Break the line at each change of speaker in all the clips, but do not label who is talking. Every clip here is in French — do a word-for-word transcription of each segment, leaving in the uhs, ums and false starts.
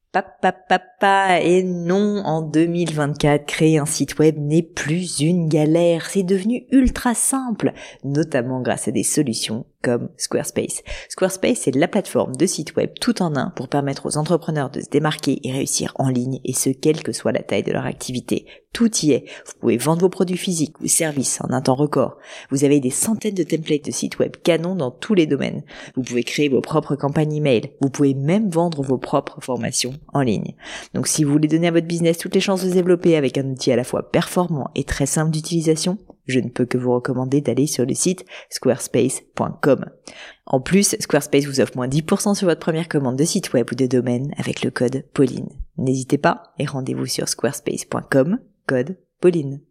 Papa, papa, et non, en deux mille vingt-quatre, créer un site web n'est plus une galère, c'est devenu ultra simple, notamment grâce à des solutions comme Squarespace. Squarespace, c'est la plateforme de site web tout en un pour permettre aux entrepreneurs de se démarquer et réussir en ligne, et ce, quelle que soit la taille de leur activité. Tout y est. Vous pouvez vendre vos produits physiques ou services en un temps record. Vous avez des centaines de templates de sites web canons dans tous les domaines. Vous pouvez créer vos propres campagnes email. Vous pouvez même vendre vos propres formations en ligne. Donc si vous voulez donner à votre business toutes les chances de se développer avec un outil à la fois performant et très simple d'utilisation, je ne peux que vous recommander d'aller sur le site squarespace point com. En plus, Squarespace vous offre moins dix pour cent sur votre première commande de site web ou de domaine avec le code Pauline. N'hésitez pas et rendez-vous sur squarespace point com, code Pauline.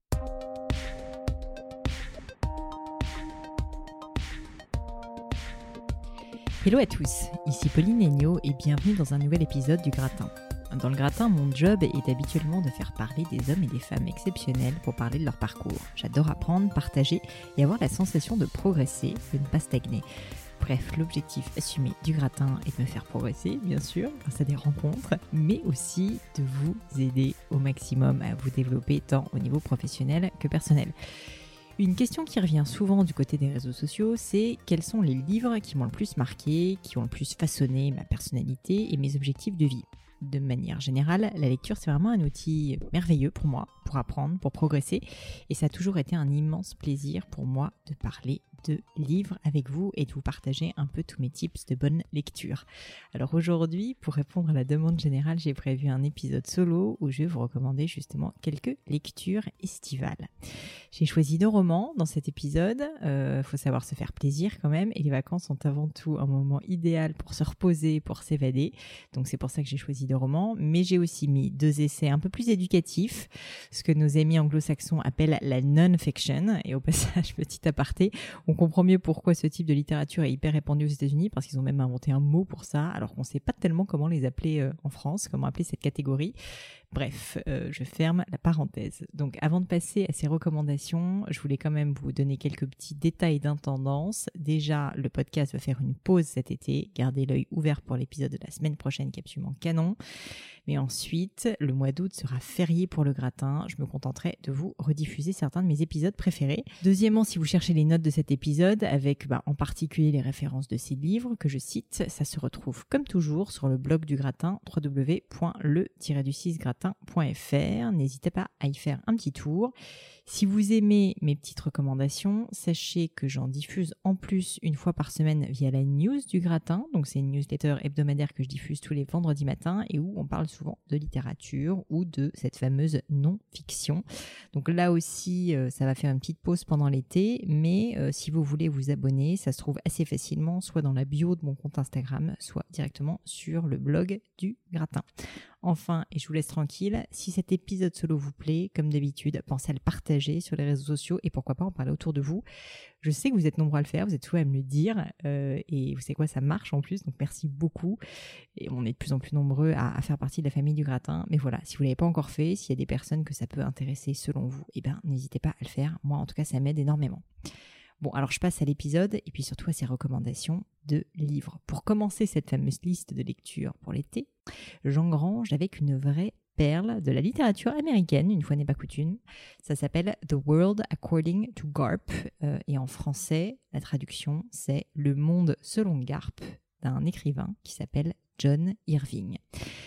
Hello à tous, ici Pauline Agneau et bienvenue dans un nouvel épisode du Gratin. Dans le Gratin, mon job est habituellement de faire parler des hommes et des femmes exceptionnels pour parler de leur parcours. J'adore apprendre, partager et avoir la sensation de progresser, de ne pas stagner. Bref, l'objectif assumé du Gratin est de me faire progresser, bien sûr, grâce à des rencontres, mais aussi de vous aider au maximum à vous développer tant au niveau professionnel que personnel. Une question qui revient souvent du côté des réseaux sociaux, c'est quels sont les livres qui m'ont le plus marqué, qui ont le plus façonné ma personnalité et mes objectifs de vie. De manière générale, la lecture, c'est vraiment un outil merveilleux pour moi, pour apprendre, pour progresser. Et ça a toujours été un immense plaisir pour moi de parler de livres avec vous et de vous partager un peu tous mes tips de bonne lecture. Alors aujourd'hui, pour répondre à la demande générale, j'ai prévu un épisode solo où je vais vous recommander justement quelques lectures estivales. J'ai choisi deux romans dans cet épisode. Euh, faut savoir se faire plaisir quand même. Et les vacances sont avant tout un moment idéal pour se reposer, pour s'évader. Donc c'est pour ça que j'ai choisi deux romans. Mais j'ai aussi mis deux essais un peu plus éducatifs, ce que nos amis anglo-saxons appellent la non-fiction. Et au passage, petit aparté, on comprend mieux pourquoi ce type de littérature est hyper répandu aux États-Unis, parce qu'ils ont même inventé un mot pour ça, alors qu'on ne sait pas tellement comment les appeler euh, en France, comment appeler cette catégorie. Bref, euh, je ferme la parenthèse. Donc avant de passer à ces recommandations, je voulais quand même vous donner quelques petits détails d'intendance. Déjà, le podcast va faire une pause cet été. Gardez l'œil ouvert pour l'épisode de la semaine prochaine qui est absolument canon. Mais ensuite, le mois d'août sera férié pour le Gratin. Je me contenterai de vous rediffuser certains de mes épisodes préférés. Deuxièmement, si vous cherchez les notes de cet épisode, avec bah, en particulier les références de ces livres que je cite, ça se retrouve comme toujours sur le blog du Gratin, w w w point le tiret du six gratin point f r. N'hésitez pas à y faire un petit tour. Si vous aimez mes petites recommandations, sachez que j'en diffuse en plus une fois par semaine via la news du Gratin. Donc c'est une newsletter hebdomadaire que je diffuse tous les vendredis matins et où on parle souvent de littérature ou de cette fameuse non-fiction. Donc là aussi, euh, ça va faire une petite pause pendant l'été, mais euh, si vous voulez vous abonner, ça se trouve assez facilement, soit dans la bio de mon compte Instagram, soit directement sur le blog du Gratin. Enfin, et je vous laisse tranquille, si cet épisode solo vous plaît, comme d'habitude, pensez à le partager sur les réseaux sociaux et pourquoi pas en parler autour de vous. Je sais que vous êtes nombreux à le faire, vous êtes souvent à me le dire euh, et vous savez quoi, ça marche en plus, donc merci beaucoup. Et on est de plus en plus nombreux à, à faire partie de la famille du Gratin. Mais voilà, si vous ne l'avez pas encore fait, s'il y a des personnes que ça peut intéresser selon vous, eh ben, n'hésitez pas à le faire. Moi, en tout cas, ça m'aide énormément. Bon, alors je passe à l'épisode et puis surtout à ses recommandations de livres. Pour commencer cette fameuse liste de lecture pour l'été, j'engrange avec une vraie perle de la littérature américaine, une fois n'est pas coutume. Ça s'appelle The World According to Garp euh, et en français, la traduction c'est Le Monde selon Garp d'un écrivain qui s'appelle John Irving.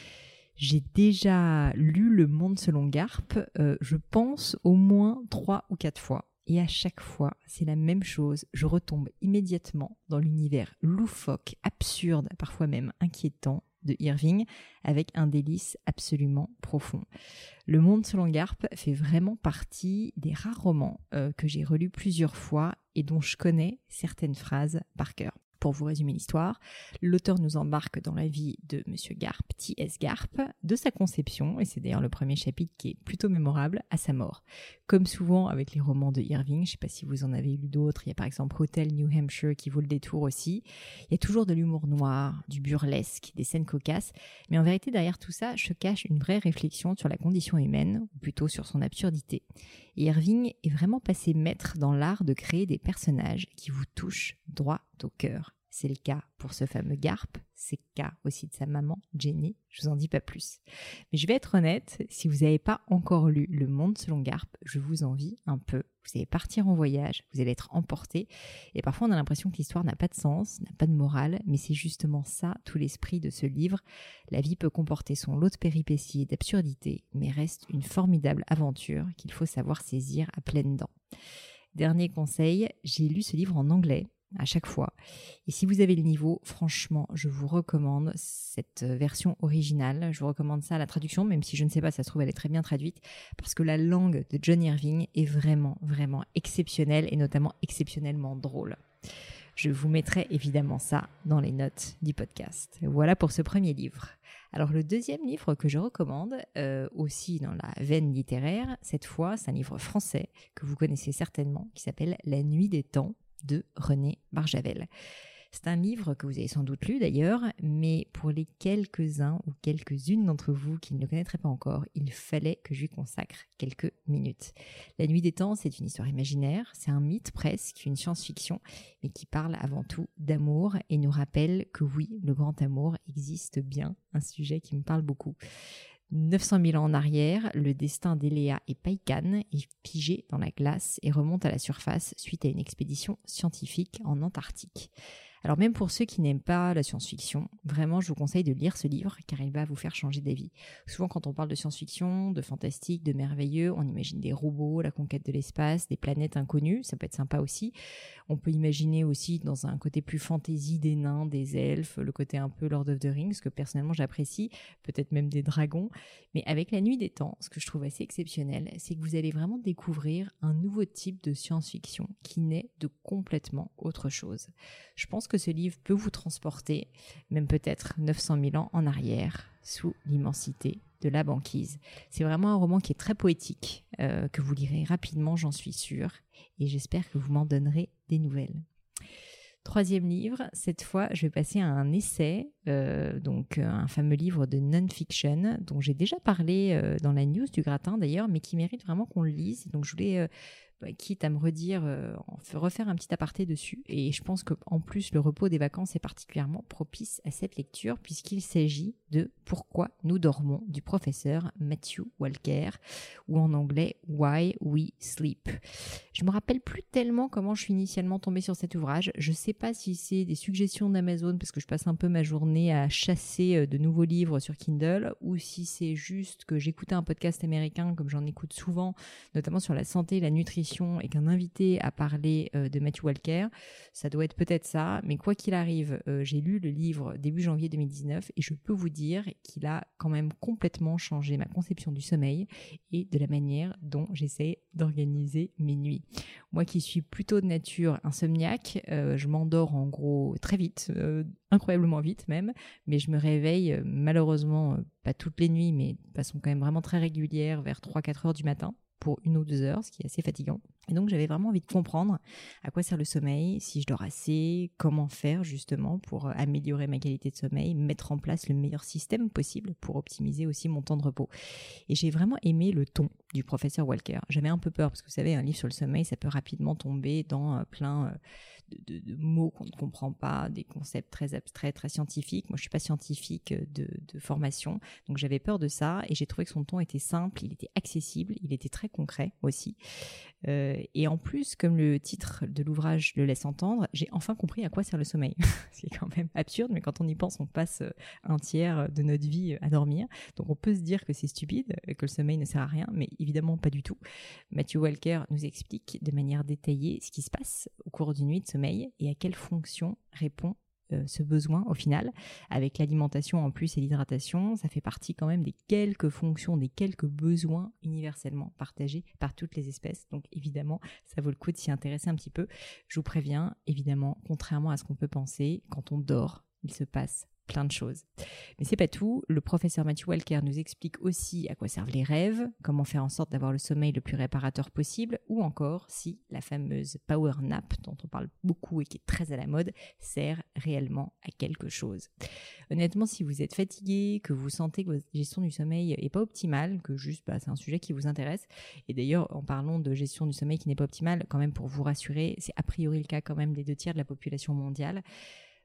J'ai déjà lu Le Monde selon Garp, euh, je pense au moins trois ou quatre fois. Et à chaque fois, c'est la même chose. Je retombe immédiatement dans l'univers loufoque, absurde, parfois même inquiétant de Irving, avec un délice absolument profond. Le Monde selon Garp fait vraiment partie des rares romans euh, que j'ai relus plusieurs fois et dont je connais certaines phrases par cœur. Pour vous résumer l'histoire, l'auteur nous embarque dans la vie de Monsieur Garp, T S Garp, de sa conception, et c'est d'ailleurs le premier chapitre qui est plutôt mémorable, à sa mort. Comme souvent avec les romans de Irving, je ne sais pas si vous en avez lu d'autres, il y a par exemple Hotel New Hampshire qui vaut le détour aussi, il y a toujours de l'humour noir, du burlesque, des scènes cocasses, mais en vérité derrière tout ça se cache une vraie réflexion sur la condition humaine, ou plutôt sur son absurdité. Et Irving est vraiment passé maître dans l'art de créer des personnages qui vous touchent droit au cœur. C'est le cas pour ce fameux Garp, c'est le cas aussi de sa maman, Jenny, je vous en dis pas plus. Mais je vais être honnête, si vous n'avez pas encore lu Le Monde selon Garp, je vous envie un peu. Vous allez partir en voyage, vous allez être emporté, et parfois on a l'impression que l'histoire n'a pas de sens, n'a pas de morale, mais c'est justement ça, tout l'esprit de ce livre. La vie peut comporter son lot de péripéties et d'absurdités, mais reste une formidable aventure qu'il faut savoir saisir à pleines dents. Dernier conseil, j'ai lu ce livre en anglais, à chaque fois. Et si vous avez le niveau, franchement, je vous recommande cette version originale. Je vous recommande ça à la traduction, même si je ne sais pas, ça se trouve, elle est très bien traduite, parce que la langue de John Irving est vraiment, vraiment exceptionnelle, et notamment exceptionnellement drôle. Je vous mettrai évidemment ça dans les notes du podcast. Voilà pour ce premier livre. Alors le deuxième livre que je recommande, euh, aussi dans la veine littéraire, cette fois, c'est un livre français que vous connaissez certainement, qui s'appelle La Nuit des Temps, de René Barjavel. C'est un livre que vous avez sans doute lu d'ailleurs, mais pour les quelques-uns ou quelques-unes d'entre vous qui ne le connaîtraient pas encore, il fallait que je lui consacre quelques minutes. La Nuit des Temps, c'est une histoire imaginaire, c'est un mythe presque, une science-fiction, mais qui parle avant tout d'amour et nous rappelle que oui, le grand amour existe bien, un sujet qui me parle beaucoup. neuf cent mille ans en arrière, le destin d'Eléa et Païkan est figé dans la glace et remonte à la surface suite à une expédition scientifique en Antarctique. Alors même pour ceux qui n'aiment pas la science-fiction, vraiment je vous conseille de lire ce livre car il va vous faire changer d'avis. Souvent quand on parle de science-fiction, de fantastique, de merveilleux, on imagine des robots, la conquête de l'espace, des planètes inconnues, ça peut être sympa aussi. On peut imaginer aussi dans un côté plus fantasy des nains, des elfes, le côté un peu Lord of the Rings que personnellement j'apprécie, peut-être même des dragons. Mais avec La Nuit des Temps, ce que je trouve assez exceptionnel, c'est que vous allez vraiment découvrir un nouveau type de science-fiction qui naît de complètement autre chose. Je pense que ce livre peut vous transporter, même peut-être neuf cent mille ans en arrière, sous l'immensité de la banquise. C'est vraiment un roman qui est très poétique, euh, que vous lirez rapidement, j'en suis sûre, et j'espère que vous m'en donnerez des nouvelles. Troisième livre, cette fois je vais passer à un essai, euh, donc un fameux livre de non-fiction dont j'ai déjà parlé euh, dans la news du gratin d'ailleurs, mais qui mérite vraiment qu'on le lise. Donc je voulais, euh, bah, quitte à me redire, euh, refaire un petit aparté dessus. Et je pense qu'en plus le repos des vacances est particulièrement propice à cette lecture puisqu'il s'agit de Pourquoi nous dormons du professeur Matthew Walker, ou en anglais Why We Sleep. Je me rappelle plus tellement comment je suis initialement tombée sur cet ouvrage. Je sais pas si c'est des suggestions d'Amazon parce que je passe un peu ma journée à chasser de nouveaux livres sur Kindle, ou si c'est juste que j'écoutais un podcast américain comme j'en écoute souvent, notamment sur la santé et la nutrition, et qu'un invité a parlé euh, de Matthew Walker. Ça doit être peut-être ça, mais quoi qu'il arrive, euh, j'ai lu le livre début janvier deux mille dix-neuf et je peux vous dire qu'il a quand même complètement changé ma conception du sommeil et de la manière dont j'essaie d'organiser mes nuits. Moi qui suis plutôt de nature insomniaque, euh, je m'endors en gros très vite, euh, incroyablement vite même, mais je me réveille euh, malheureusement, euh, pas toutes les nuits, mais de façon quand même vraiment très régulière vers trois à quatre heures du matin pour une ou deux heures, ce qui est assez fatigant. Et donc j'avais vraiment envie de comprendre à quoi sert le sommeil, si je dors assez, comment faire justement pour améliorer ma qualité de sommeil, mettre en place le meilleur système possible pour optimiser aussi mon temps de repos. Et j'ai vraiment aimé le ton du professeur Walker. J'avais un peu peur parce que vous savez, un livre sur le sommeil, ça peut rapidement tomber dans plein de, de, de mots qu'on ne comprend pas, des concepts très abstraits, très scientifiques. Moi, je suis pas scientifique de, de formation, donc j'avais peur de ça et j'ai trouvé que son ton était simple, il était accessible, il était très concret aussi. Euh, et en plus, comme le titre de l'ouvrage le laisse entendre, j'ai enfin compris à quoi sert le sommeil. C'est quand même absurde, mais quand on y pense, on passe un tiers de notre vie à dormir. Donc on peut se dire que c'est stupide, que le sommeil ne sert à rien, mais évidemment pas du tout. Matthew Walker nous explique de manière détaillée ce qui se passe au cours d'une nuit de sommeil et à quelle fonction répond Euh, ce besoin au final, avec l'alimentation en plus et l'hydratation. Ça fait partie quand même des quelques fonctions, des quelques besoins universellement partagés par toutes les espèces. Donc évidemment, ça vaut le coup de s'y intéresser un petit peu. Je vous préviens, évidemment, contrairement à ce qu'on peut penser, quand on dort, il se passe plein de choses. Mais c'est pas tout, le professeur Matthew Walker nous explique aussi à quoi servent les rêves, comment faire en sorte d'avoir le sommeil le plus réparateur possible, ou encore si la fameuse power nap dont on parle beaucoup et qui est très à la mode sert réellement à quelque chose. Honnêtement, si vous êtes fatigué, que vous sentez que votre gestion du sommeil est pas optimale, que juste bah, c'est un sujet qui vous intéresse, et d'ailleurs en parlant de gestion du sommeil qui n'est pas optimale, quand même pour vous rassurer, c'est a priori le cas quand même des deux tiers de la population mondiale.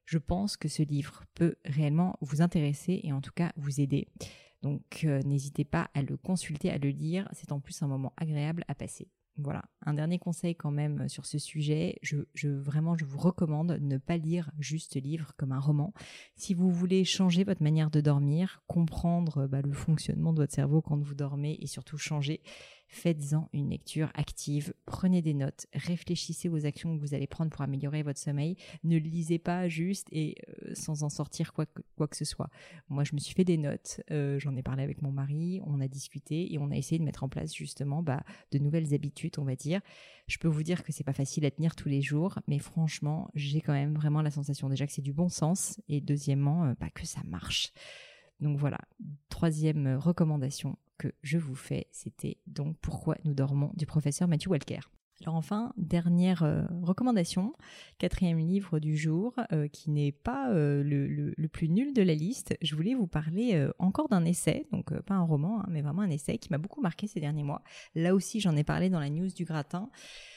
Je pense que ce livre peut réellement vous intéresser et en tout cas vous aider. Donc euh, n'hésitez pas à le consulter, à le lire. C'est en plus un moment agréable à passer. Voilà, un dernier conseil quand même sur ce sujet, je, je vraiment je vous recommande de ne pas lire juste ce livre comme un roman. Si vous voulez changer votre manière de dormir, comprendre bah, le fonctionnement de votre cerveau quand vous dormez et surtout changer, faites-en une lecture active, prenez des notes, réfléchissez aux actions que vous allez prendre pour améliorer votre sommeil, ne le lisez pas juste et euh, sans en sortir quoi que, quoi que ce soit. Moi je me suis fait des notes, euh, j'en ai parlé avec mon mari, on a discuté et on a essayé de mettre en place justement bah, de nouvelles habitudes, on va dire. Je peux vous dire que c'est pas facile à tenir tous les jours, mais franchement, j'ai quand même vraiment la sensation déjà que c'est du bon sens et deuxièmement, euh, bah, que ça marche. Donc voilà, troisième recommandation que je vous fais, c'était donc Pourquoi nous dormons du professeur Matthew Walker. Alors enfin, dernière euh, recommandation, quatrième livre du jour, euh, qui n'est pas euh, le, le, le plus nul de la liste. Je voulais vous parler euh, encore d'un essai, donc euh, pas un roman, hein, mais vraiment un essai qui m'a beaucoup marqué ces derniers mois. Là aussi, j'en ai parlé dans la news du gratin,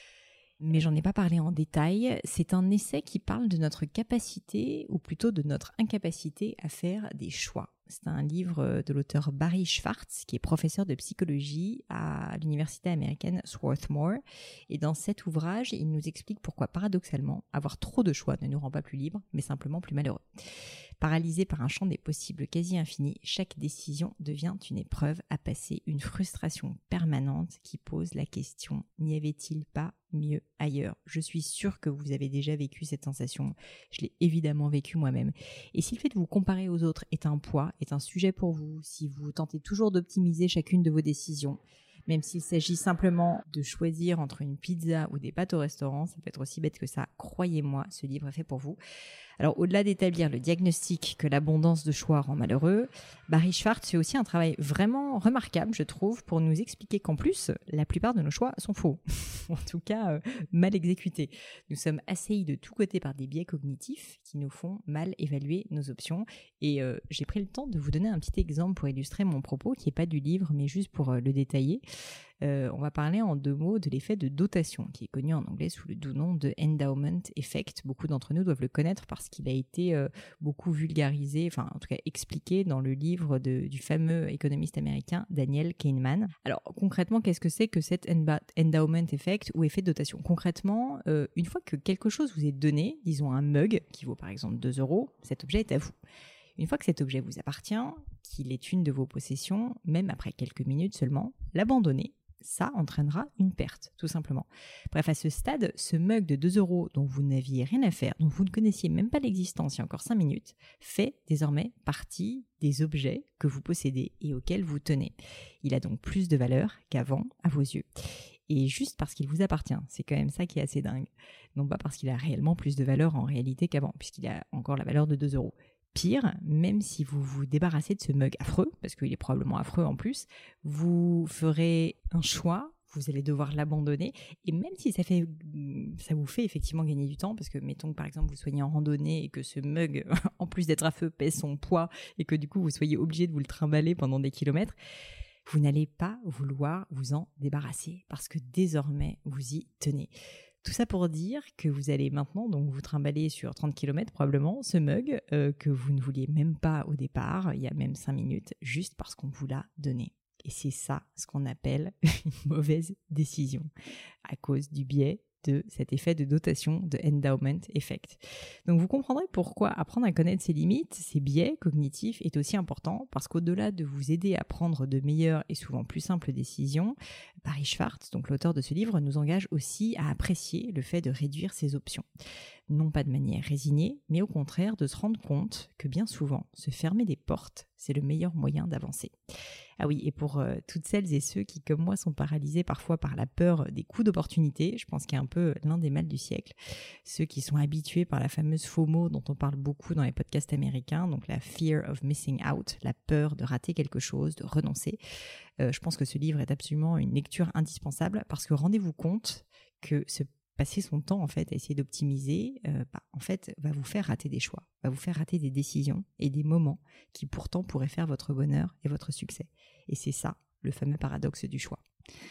mais j'en ai pas parlé en détail. C'est un essai qui parle de notre capacité, ou plutôt de notre incapacité à faire des choix. C'est un livre de l'auteur Barry Schwartz, qui est professeur de psychologie à l'université américaine Swarthmore. Et dans cet ouvrage, il nous explique pourquoi, paradoxalement, avoir trop de choix ne nous rend pas plus libres, mais simplement plus malheureux. Paralysé par un champ des possibles quasi infini, chaque décision devient une épreuve à passer, une frustration permanente qui pose la question « N'y avait-il pas mieux ailleurs ?» Je suis sûre que vous avez déjà vécu cette sensation. Je l'ai évidemment vécu moi-même. Et si le fait de vous comparer aux autres est un poids, est un sujet pour vous, si vous tentez toujours d'optimiser chacune de vos décisions, même s'il s'agit simplement de choisir entre une pizza ou des pâtes au restaurant, ça peut être aussi bête que ça. Croyez-moi, ce livre est fait pour vous. Alors, au-delà d'établir le diagnostic que l'abondance de choix rend malheureux, Barry Schwartz fait aussi un travail vraiment remarquable, je trouve, pour nous expliquer qu'en plus, la plupart de nos choix sont faux. En tout cas, euh, mal exécutés. Nous sommes assaillis de tous côtés par des biais cognitifs qui nous font mal évaluer nos options. Et euh, j'ai pris le temps de vous donner un petit exemple pour illustrer mon propos, qui n'est pas du livre, mais juste pour euh, le détailler. Euh, on va parler en deux mots de l'effet de dotation, qui est connu en anglais sous le doux nom de endowment effect. Beaucoup d'entre nous doivent le connaître parce qu'il a été euh, beaucoup vulgarisé, enfin en tout cas expliqué dans le livre de, du fameux économiste américain Daniel Kahneman. Alors concrètement, qu'est-ce que c'est que cet endowment effect ou effet de dotation ? Concrètement, euh, une fois que quelque chose vous est donné, disons un mug qui vaut par exemple deux euros, cet objet est à vous. Une fois que cet objet vous appartient, qu'il est une de vos possessions, même après quelques minutes seulement, l'abandonner, ça entraînera une perte, tout simplement. Bref, à ce stade, ce mug de deux euros dont vous n'aviez rien à faire, dont vous ne connaissiez même pas l'existence il y a encore cinq minutes, fait désormais partie des objets que vous possédez et auxquels vous tenez. Il a donc plus de valeur qu'avant à vos yeux. Et juste parce qu'il vous appartient, c'est quand même ça qui est assez dingue. Non pas parce qu'il a réellement plus de valeur en réalité qu'avant, puisqu'il a encore la valeur de deux euros. Pire, même si vous vous débarrassez de ce mug affreux, parce qu'il est probablement affreux en plus, vous ferez un choix, vous allez devoir l'abandonner, et même si ça fait, ça vous fait effectivement gagner du temps, parce que mettons que par exemple vous soyez en randonnée et que ce mug, en plus d'être affreux, pèse son poids, et que du coup vous soyez obligé de vous le trimballer pendant des kilomètres, vous n'allez pas vouloir vous en débarrasser, parce que désormais vous y tenez. Tout ça pour dire que vous allez maintenant donc vous trimballer sur trente kilomètres probablement ce mug euh, que vous ne vouliez même pas au départ, il y a même cinq minutes, juste parce qu'on vous l'a donné. Et c'est ça ce qu'on appelle une mauvaise décision, à cause du biais de cet effet de dotation, de endowment effect. Donc vous comprendrez pourquoi apprendre à connaître ses limites, ses biais cognitifs est aussi important, parce qu'au-delà de vous aider à prendre de meilleures et souvent plus simples décisions, Barry Schwartz, donc l'auteur de ce livre, nous engage aussi à apprécier le fait de réduire ses options. Non pas de manière résignée, mais au contraire de se rendre compte que bien souvent, se fermer des portes, c'est le meilleur moyen d'avancer. Ah oui, et pour euh, toutes celles et ceux qui, comme moi, sont paralysés parfois par la peur des coups d'opportunité, je pense qu'il y a un peu l'un des mâles du siècle, ceux qui sont habitués par la fameuse FOMO dont on parle beaucoup dans les podcasts américains, donc la fear of missing out, la peur de rater quelque chose, de renoncer. Euh, je pense que ce livre est absolument une lecture indispensable, parce que rendez-vous compte que ce passer son temps en fait à essayer d'optimiser, euh, bah, en fait, va vous faire rater des choix, va vous faire rater des décisions et des moments qui pourtant pourraient faire votre bonheur et votre succès. Et c'est ça, le fameux paradoxe du choix.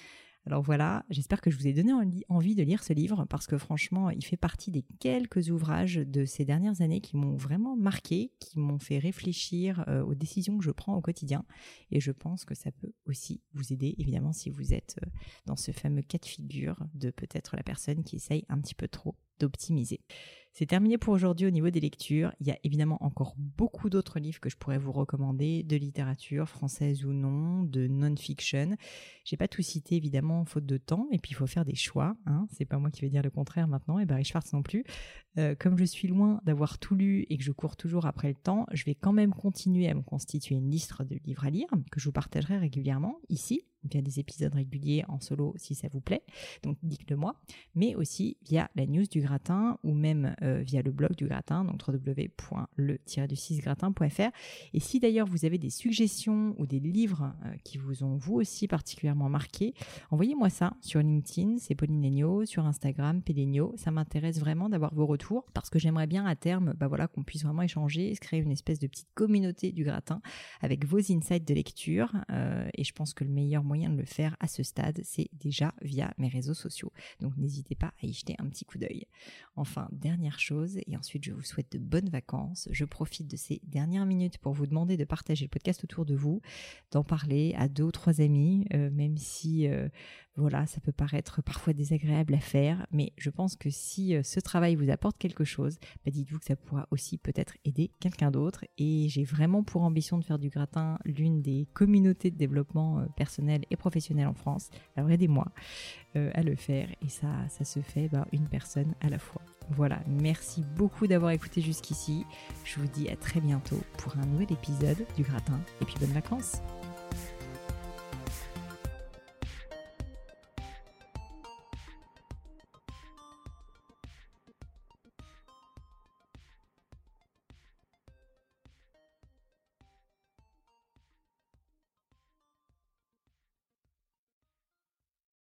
Alors voilà, j'espère que je vous ai donné envie de lire ce livre parce que franchement, il fait partie des quelques ouvrages de ces dernières années qui m'ont vraiment marqué, qui m'ont fait réfléchir euh, aux décisions que je prends au quotidien. Et je pense que ça peut aussi vous aider, évidemment, si vous êtes euh, dans ce fameux cas de figure de peut-être la personne qui essaye un petit peu trop d'optimiser. C'est terminé pour aujourd'hui au niveau des lectures. Il y a évidemment encore beaucoup d'autres livres que je pourrais vous recommander, de littérature, française ou non, de non-fiction. J'ai pas tout cité évidemment, faute de temps, et puis il faut faire des choix, hein. C'est pas moi qui vais dire le contraire maintenant, et Barry Schwartz non plus. Euh, comme je suis loin d'avoir tout lu et que je cours toujours après le temps, je vais quand même continuer à me constituer une liste de livres à lire, que je vous partagerai régulièrement ici, via des épisodes réguliers en solo si ça vous plaît, donc dites-le moi, mais aussi via la news du gratin ou même euh, via le blog du gratin, donc w w w point le tiret du six gratin point f r. Et si d'ailleurs vous avez des suggestions ou des livres euh, qui vous ont vous aussi particulièrement marqué, envoyez-moi ça sur LinkedIn, c'est Pauline Legnaud, sur Instagram, Pélegnaud, ça m'intéresse vraiment d'avoir vos retours parce que j'aimerais bien à terme bah voilà, qu'on puisse vraiment échanger, se créer une espèce de petite communauté du gratin avec vos insights de lecture euh, et je pense que le meilleur moyen de le faire à ce stade, c'est déjà via mes réseaux sociaux. Donc n'hésitez pas à y jeter un petit coup d'œil. Enfin, dernière chose, et ensuite je vous souhaite de bonnes vacances. Je profite de ces dernières minutes pour vous demander de partager le podcast autour de vous, d'en parler à deux ou trois amis, euh, même si euh, voilà, ça peut paraître parfois désagréable à faire, mais je pense que si euh, ce travail vous apporte quelque chose, bah dites-vous que ça pourra aussi peut-être aider quelqu'un d'autre. Et j'ai vraiment pour ambition de faire du gratin l'une des communautés de développement euh, personnel et professionnel en France. Alors aidez-moi euh, à le faire et ça, ça se fait bah, une personne à la fois. Voilà, merci beaucoup d'avoir écouté jusqu'ici. Je vous dis à très bientôt pour un nouvel épisode du gratin et puis bonnes vacances.